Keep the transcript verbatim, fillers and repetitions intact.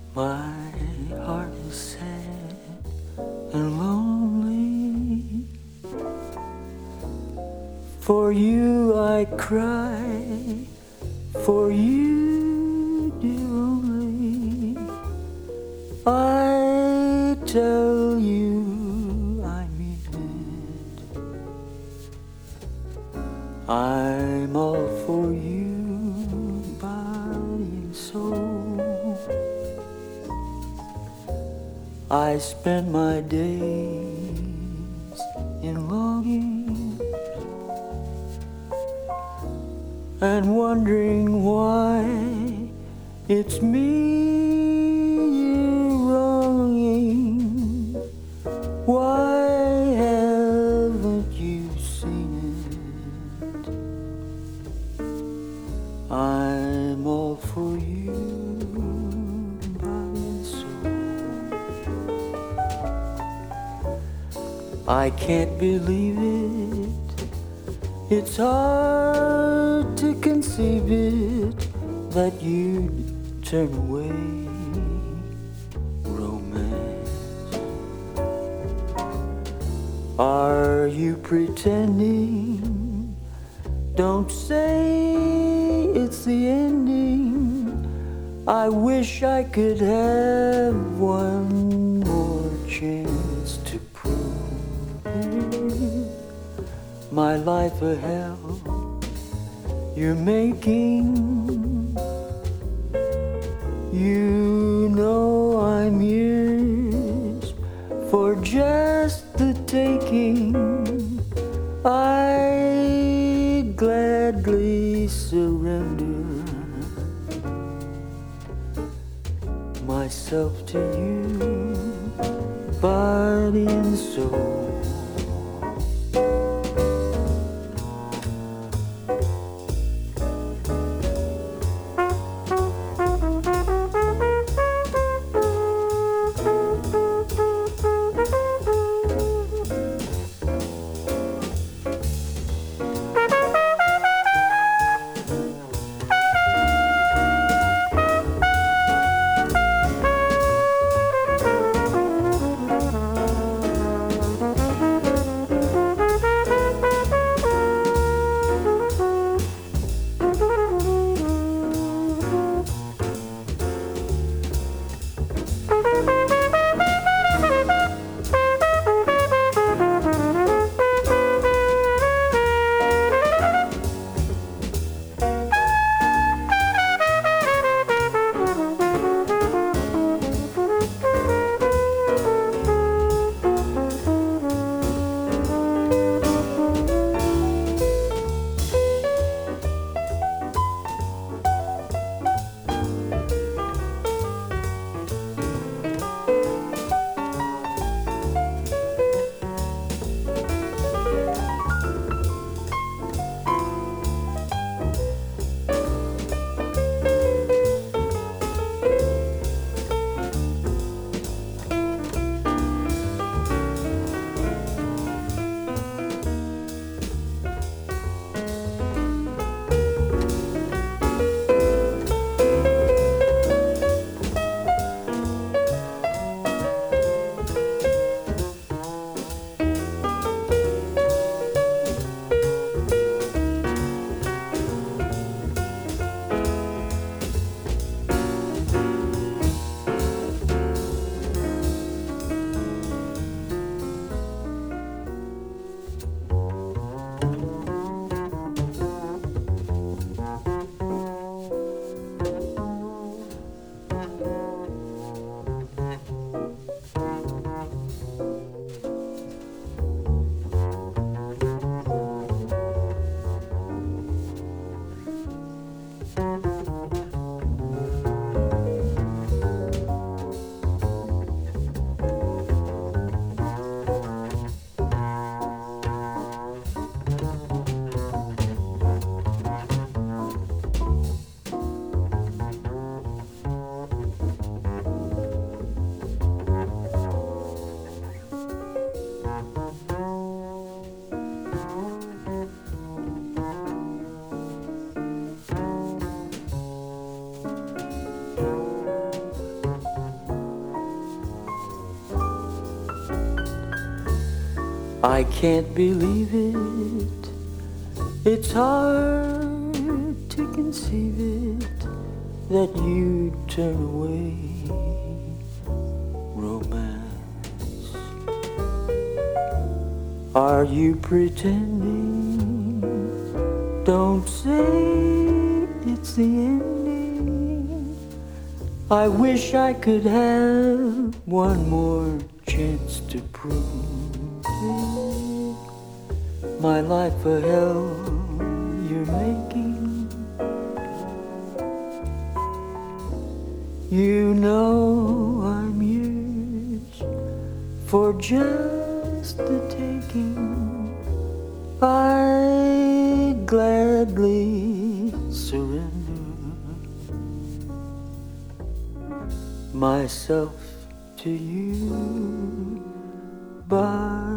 My heart is sad and lonely. For you I cry, for you dear only. I tell you I mean it. I'm all for you, body and soul. I spend my days in longing and wondering why it's me you're wronging. Why haven't you seen it? I'm all for you, body and soul. I can't believe it. It's hard to conceive it that you'd turn away romance. Are you pretending? Don't say it's the ending. I wish I could have one more chance to prove my life a hell you're making. You know I'm yours for just the taking. I'd gladly surrender myself to you, body and soul. I can't believe it. It's hard to conceive it that you turn away romance. Are you pretending? Don't say it's the ending. I wish I could have one more chance to prove my life a hell you're making. You know I'm yours for just the taking. I'd gladly surrender myself to you, but